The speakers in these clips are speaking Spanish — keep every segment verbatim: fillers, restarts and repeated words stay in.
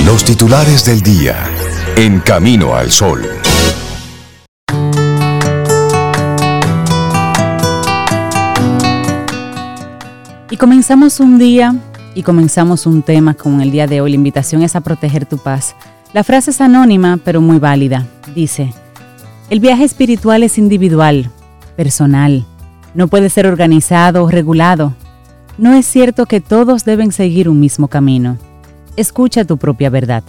Los titulares del día en Camino al Sol. Y comenzamos un día y comenzamos un tema con el día de hoy. La invitación es a proteger tu paz. La frase es anónima, pero muy válida. Dice: el viaje espiritual es individual, personal. No puede ser organizado o regulado. No es cierto que todos deben seguir un mismo camino. Escucha tu propia verdad.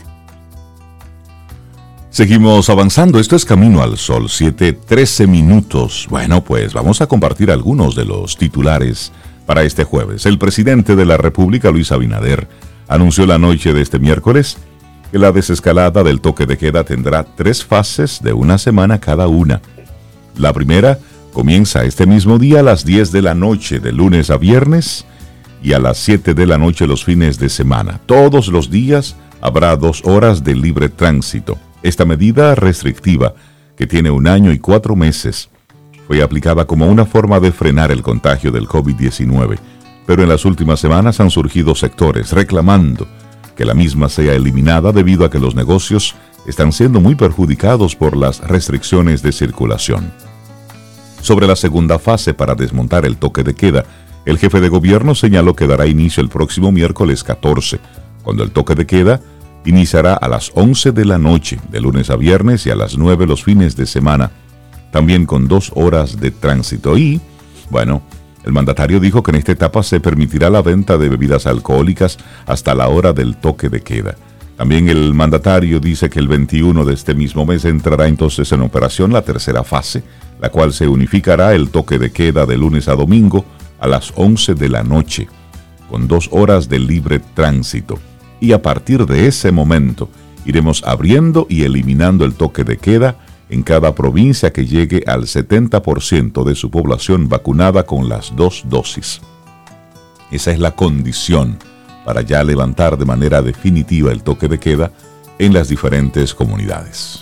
Seguimos avanzando. Esto es Camino al Sol, siete trece minutos. Bueno, pues vamos a compartir algunos de los titulares para este jueves. El presidente de la República, Luis Abinader, anunció la noche de este miércoles que la desescalada del toque de queda tendrá tres fases de una semana cada una. La primera comienza este mismo día a las diez de la noche, de lunes a viernes, y a las siete de la noche los fines de semana. Todos los días habrá dos horas de libre tránsito. Esta medida restrictiva, que tiene un año y cuatro meses, fue aplicada como una forma de frenar el contagio del COVID diecinueve, pero en las últimas semanas han surgido sectores reclamando que la misma sea eliminada debido a que los negocios están siendo muy perjudicados por las restricciones de circulación. Sobre la segunda fase para desmontar el toque de queda, el jefe de gobierno señaló que dará inicio el próximo miércoles catorce, cuando el toque de queda iniciará a las once de la noche, de lunes a viernes, y a las nueve los fines de semana, también con dos horas de tránsito. Y, bueno, el mandatario dijo que en esta etapa se permitirá la venta de bebidas alcohólicas hasta la hora del toque de queda. También el mandatario dice que el veintiuno de este mismo mes entrará entonces en operación la tercera fase, la cual se unificará el toque de queda de lunes a domingo a las once de la noche, con dos horas de libre tránsito. Y a partir de ese momento iremos abriendo y eliminando el toque de queda en cada provincia que llegue al setenta por ciento de su población vacunada con las dos dosis. Esa es la condición para ya levantar de manera definitiva el toque de queda en las diferentes comunidades.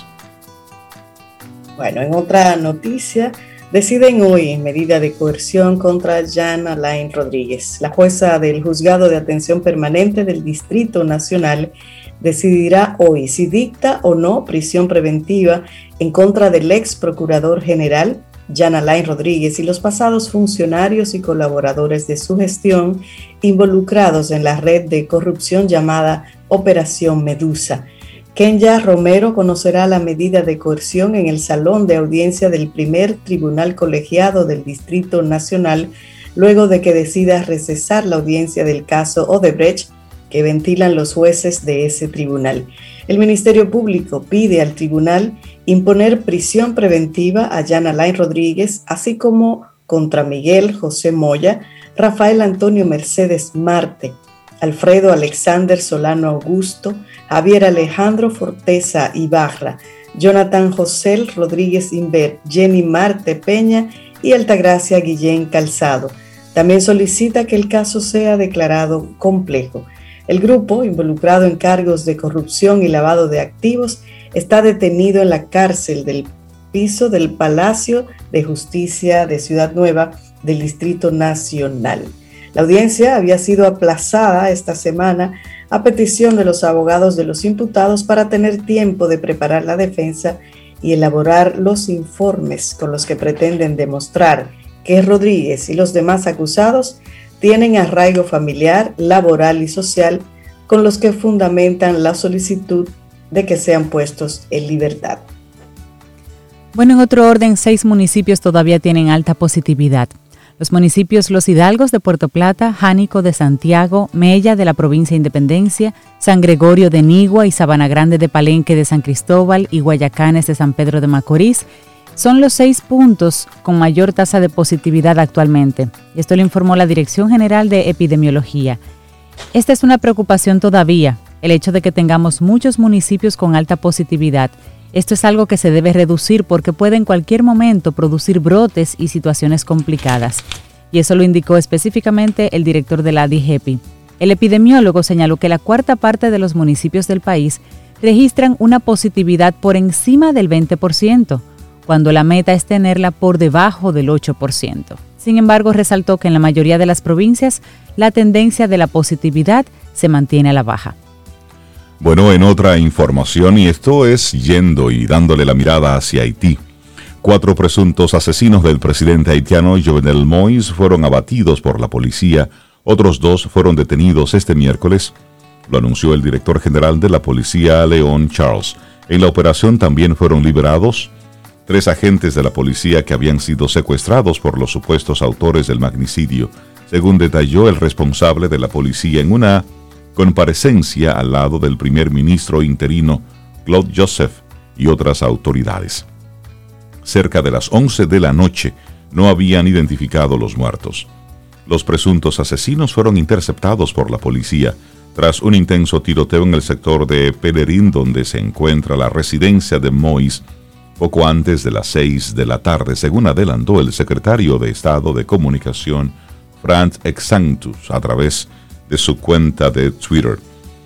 Bueno, en otra noticia, deciden hoy en medida de coerción contra Jan Alain Rodríguez. La jueza del Juzgado de Atención Permanente del Distrito Nacional decidirá hoy si dicta o no prisión preventiva en contra del ex procurador general Jan Alain Rodríguez y los pasados funcionarios y colaboradores de su gestión involucrados en la red de corrupción llamada Operación Medusa. Kenya Romero conocerá la medida de coerción en el salón de audiencia del primer tribunal colegiado del Distrito Nacional, luego de que decida recesar la audiencia del caso Odebrecht que ventilan los jueces de ese tribunal. El Ministerio Público pide al tribunal imponer prisión preventiva a Jan Alain Rodríguez, así como contra Miguel José Moya, Rafael Antonio Mercedes Marte, Alfredo Alexander Solano Augusto, Javier Alejandro Forteza Ibarra, Jonathan José Rodríguez Inver, Jenny Marte Peña y Altagracia Guillén Calzado. También solicita que el caso sea declarado complejo. El grupo, involucrado en cargos de corrupción y lavado de activos, está detenido en la cárcel del piso del Palacio de Justicia de Ciudad Nueva del Distrito Nacional. La audiencia había sido aplazada esta semana a petición de los abogados de los imputados para tener tiempo de preparar la defensa y elaborar los informes con los que pretenden demostrar que Rodríguez y los demás acusados tienen arraigo familiar, laboral y social con los que fundamentan la solicitud de que sean puestos en libertad. Bueno, en otro orden, seis municipios todavía tienen alta positividad. Los municipios Los Hidalgos de Puerto Plata, Jánico de Santiago, Mella de la provincia de Independencia, San Gregorio de Nigua y Sabana Grande de Palenque de San Cristóbal y Guayacanes de San Pedro de Macorís son los seis puntos con mayor tasa de positividad actualmente. Esto lo informó la Dirección General de Epidemiología. Esta es una preocupación todavía, el hecho de que tengamos muchos municipios con alta positividad. Esto es algo que se debe reducir porque puede en cualquier momento producir brotes y situaciones complicadas. Y eso lo indicó específicamente el director de la D G E P I. El epidemiólogo señaló que la cuarta parte de los municipios del país registran una positividad por encima del veinte por ciento, cuando la meta es tenerla por debajo del ocho por ciento. Sin embargo, resaltó que en la mayoría de las provincias la tendencia de la positividad se mantiene a la baja. Bueno, en otra información, y esto es yendo y dándole la mirada hacia Haití. Cuatro presuntos asesinos del presidente haitiano Jovenel Moïse fueron abatidos por la policía. Otros dos fueron detenidos este miércoles. Lo anunció el director general de la policía, Leon Charles. En la operación también fueron liberados tres agentes de la policía que habían sido secuestrados por los supuestos autores del magnicidio, según detalló el responsable de la policía en una comparecencia al lado del primer ministro interino Claude Joseph y otras autoridades. Cerca de las once de la noche no habían identificado los muertos. Los presuntos asesinos fueron interceptados por la policía tras un intenso tiroteo en el sector de Pelerín, donde se encuentra la residencia de Moïse, poco antes de las seis de la tarde, según adelantó el secretario de Estado de Comunicación, Franz Exantus, a través de su cuenta de Twitter.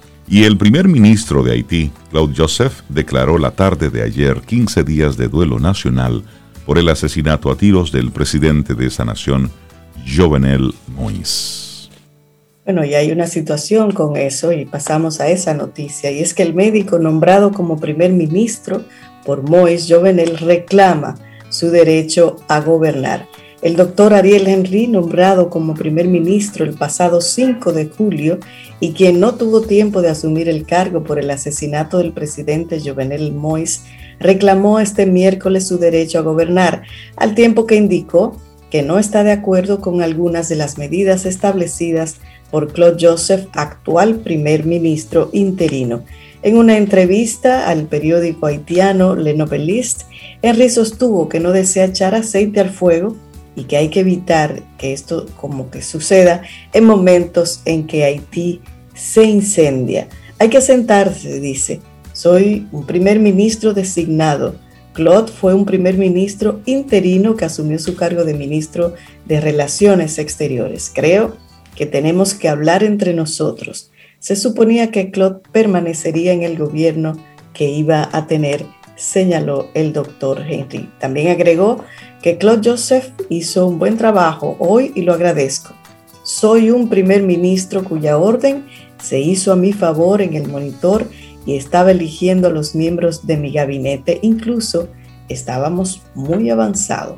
Y el primer ministro de Haití, Claude Joseph, declaró la tarde de ayer quince días de duelo nacional por el asesinato a tiros del presidente de esa nación, Jovenel Moïse. Bueno, y hay una situación con eso y pasamos a esa noticia, y es que el médico nombrado como primer ministro por Moïse, Jovenel, reclama su derecho a gobernar. El doctor Ariel Henry, nombrado como primer ministro el pasado cinco de julio y quien no tuvo tiempo de asumir el cargo por el asesinato del presidente Jovenel Moïse, reclamó este miércoles su derecho a gobernar, al tiempo que indicó que no está de acuerdo con algunas de las medidas establecidas por Claude Joseph, actual primer ministro interino. En una entrevista al periódico haitiano Le Noveliste, Henry sostuvo que no desea echar aceite al fuego y que hay que evitar que esto como que suceda en momentos en que Haití se incendia. Hay que sentarse, dice. Soy un primer ministro designado. Claude fue un primer ministro interino que asumió su cargo de ministro de Relaciones Exteriores. Creo que tenemos que hablar entre nosotros. Se suponía que Claude permanecería en el gobierno que iba a tener, señaló el doctor Henry. También agregó que Claude Joseph hizo un buen trabajo hoy y lo agradezco. Soy un primer ministro cuya orden se hizo a mi favor en el monitor y estaba eligiendo a los miembros de mi gabinete. Incluso estábamos muy avanzados.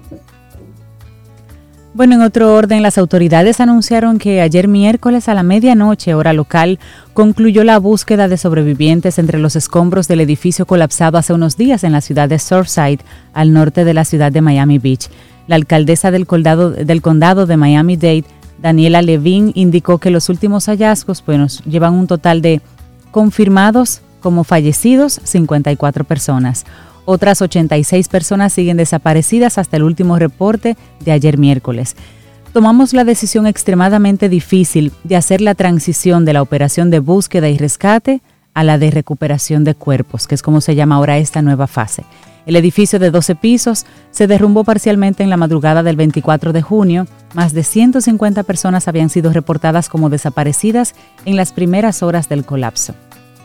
Bueno, en otro orden, las autoridades anunciaron que ayer miércoles a la medianoche, hora local, concluyó la búsqueda de sobrevivientes entre los escombros del edificio colapsado hace unos días en la ciudad de Surfside, al norte de la ciudad de Miami Beach. La alcaldesa del condado, del condado de Miami-Dade, Daniela Levine, indicó que los últimos hallazgos bueno, llevan un total de confirmados como fallecidos cincuenta y cuatro personas. Otras ochenta y seis personas siguen desaparecidas hasta el último reporte de ayer miércoles. Tomamos la decisión extremadamente difícil de hacer la transición de la operación de búsqueda y rescate a la de recuperación de cuerpos, que es como se llama ahora esta nueva fase. El edificio de doce pisos se derrumbó parcialmente en la madrugada del veinticuatro de junio. Más de ciento cincuenta personas habían sido reportadas como desaparecidas en las primeras horas del colapso.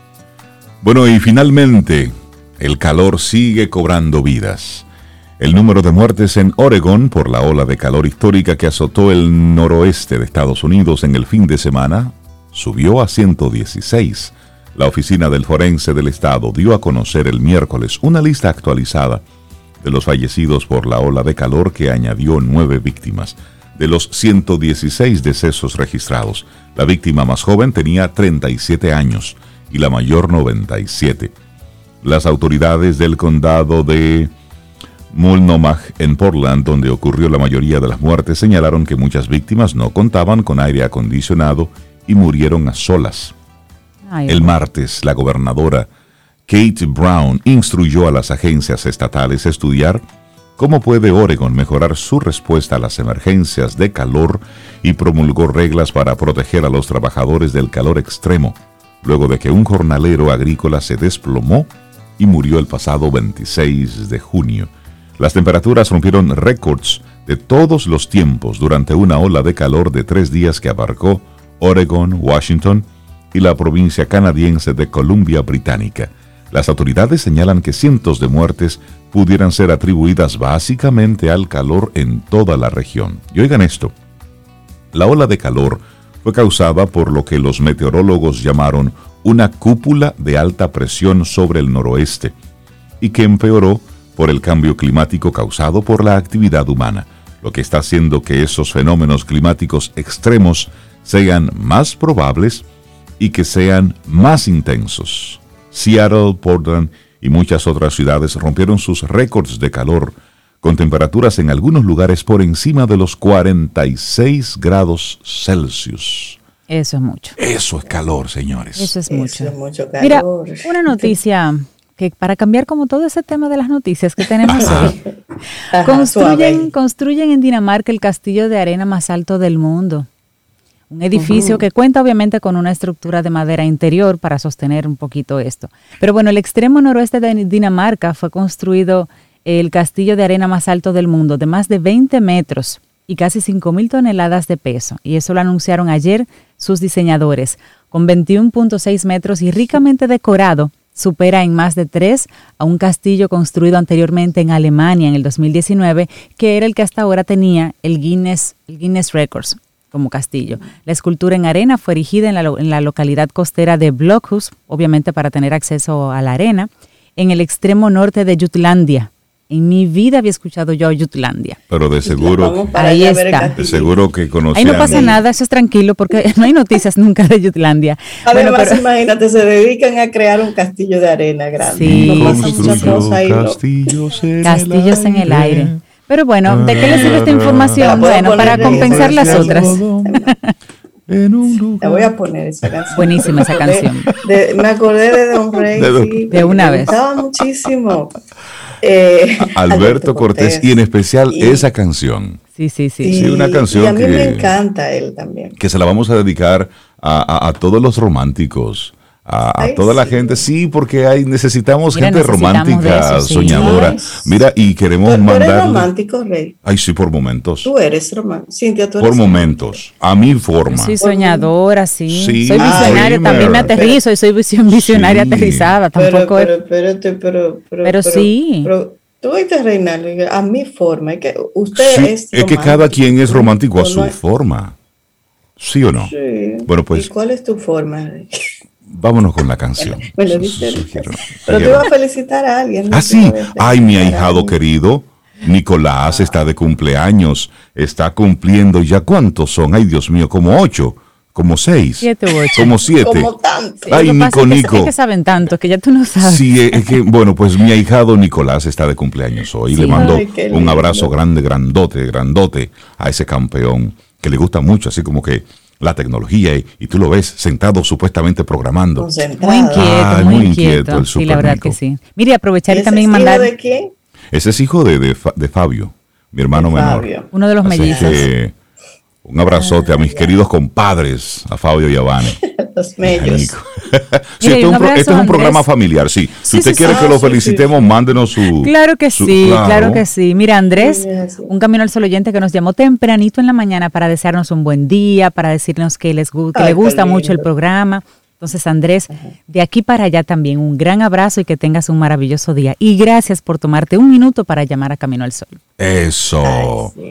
Bueno, y finalmente, el calor sigue cobrando vidas. El número de muertes en Oregón por la ola de calor histórica que azotó el noroeste de Estados Unidos en el fin de semana subió a ciento dieciséis. La oficina del forense del estado dio a conocer el miércoles una lista actualizada de los fallecidos por la ola de calor que añadió nueve víctimas. De los ciento dieciséis decesos registrados, la víctima más joven tenía treinta y siete años y la mayor noventa y siete. Las autoridades del condado de Multnomah, en Portland, donde ocurrió la mayoría de las muertes, señalaron que muchas víctimas no contaban con aire acondicionado y murieron a solas. Ay, El martes, la gobernadora Kate Brown instruyó a las agencias estatales a estudiar cómo puede Oregón mejorar su respuesta a las emergencias de calor y promulgó reglas para proteger a los trabajadores del calor extremo, luego de que un jornalero agrícola se desplomó y murió el pasado veintiséis de junio. Las temperaturas rompieron récords de todos los tiempos durante una ola de calor de tres días que abarcó Oregón, Washington y la provincia canadiense de Columbia Británica. Las autoridades señalan que cientos de muertes pudieran ser atribuidas básicamente al calor en toda la región. Y oigan esto, la ola de calor fue causada por lo que los meteorólogos llamaron una cúpula de alta presión sobre el noroeste y que empeoró por el cambio climático causado por la actividad humana, lo que está haciendo que esos fenómenos climáticos extremos sean más probables y que sean más intensos. Seattle, Portland y muchas otras ciudades rompieron sus récords de calor, con temperaturas en algunos lugares por encima de los cuarenta y seis grados Celsius. Eso es mucho. Eso es calor, señores. Eso es mucho. Eso es mucho calor. Mira, una noticia que para cambiar como todo ese tema de las noticias que tenemos hoy, Ajá, construyen, suave. construyen en Dinamarca el castillo de arena más alto del mundo. Un edificio uh-huh. que cuenta obviamente con una estructura de madera interior para sostener un poquito esto. Pero bueno, el extremo noroeste de Dinamarca fue construido el castillo de arena más alto del mundo, de más de veinte metros y casi cinco mil toneladas de peso. Y eso lo anunciaron ayer sus diseñadores. Con veintiuno punto seis metros y ricamente decorado, supera en más de tres a un castillo construido anteriormente en Alemania en el dos mil diecinueve, que era el que hasta ahora tenía el Guinness, el Guinness Records como castillo. La escultura en arena fue erigida en la, en la localidad costera de Blokhus, obviamente para tener acceso a la arena, en el extremo norte de Jutlandia. En mi vida había escuchado yo Jutlandia. Pero de seguro, ahí está. De seguro que conocían. Ahí no pasa nada, eso es tranquilo, porque no hay noticias nunca de Jutlandia. Además, bueno, pero, imagínate, se dedican a crear un castillo de arena grande. Sí. No pasa mucha cosa ahí, ¿no? Castillos en Castillos el en el aire. aire. Pero bueno, ¿de qué le sirve esta información? Bueno, para compensar las otras. Te voy a poner esa canción. Buenísima esa canción. De, de, me acordé de Don Rey. De, sí, de una me vez. Me gustaba muchísimo. Eh, Alberto, Alberto Cortés, Cortés y en especial y, esa canción. Sí, sí, sí. Sí, una canción y a mí que, me encanta él también. Que se la vamos a dedicar a, a, a todos los románticos. A, a toda sí. la gente, sí, porque hay necesitamos Mira, gente necesitamos romántica, eso, sí. soñadora. Ay, Mira, y queremos ¿Tú, mandar. ¿Tú eres romántico, Rey? Ay, sí, por momentos. Tú eres romántico. Cintia, tú eres Por momentos, a mi forma. Sí, soñadora, sí. sí. Soy visionaria, ah, también me aterrizo y soy visionaria sí. aterrizada. Tampoco pero, pero, pero, pero, pero, pero, pero sí. Pero, tú viste, Reinaldo, a mi forma. Es que usted sí, es Es que cada quien es romántico a su no, forma. ¿Sí o no? Sí. Bueno, pues. ¿Y cuál es tu forma, Rey? Vámonos con la canción. Bueno, bueno dice, sugiero, pero te iba a felicitar a alguien. Ah, sí. Ay, mi ahijado querido, Nicolás, ah. está de cumpleaños. Está cumpliendo ya. ¿Cuántos son? Ay, Dios mío, como ocho, como seis. Siete u ocho. Como siete. Como tanto. Ay, Nico, es Nico. Es que saben tanto, que ya tú no sabes. Sí, es que, bueno, pues mi ahijado Nicolás está de cumpleaños hoy. Sí. Le mando Ay, un abrazo grande, grandote, grandote a ese campeón que le gusta mucho, así como que la tecnología y, y tú lo ves sentado supuestamente programando. Muy inquieto, Ay, muy, muy inquieto. inquieto el sí, la verdad Nico. que sí. Mire, aprovechar y, ¿Y también mandar. ¿De quién? Ese es hijo de, de, de Fabio, mi hermano de menor. Fabio. Uno de los Así mellizos. Que, un abrazote ah, a mis ya. queridos compadres, a Fabio y a Vane. Los mellos. sí, Mira, este, un pro, este es un programa familiar, sí. Si sí, usted sí, quiere sí. que ah, lo felicitemos, sí, sí. mándenos su... Claro que su, sí, claro. claro que sí. Mira, Andrés, sí, un Camino al Sol oyente que nos llamó tempranito en la mañana para desearnos un buen día, para decirnos que, les, que Ay, le gusta mucho el programa. Entonces, Andrés, Ajá. de aquí para allá también un gran abrazo y que tengas un maravilloso día. Y gracias por tomarte un minuto para llamar a Camino al Sol. Eso. Ay, sí.